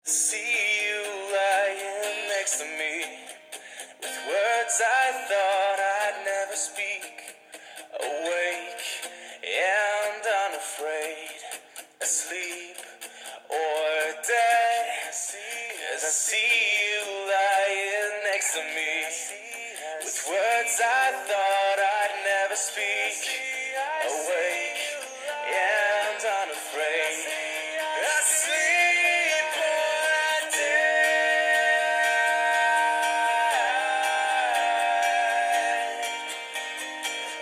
See you lying next to me, with words I thought I'd never speak. Awake and unafraid, asleep or dead. 'Cause I see you lying next to me, with words I thought I'd never speak. Awake and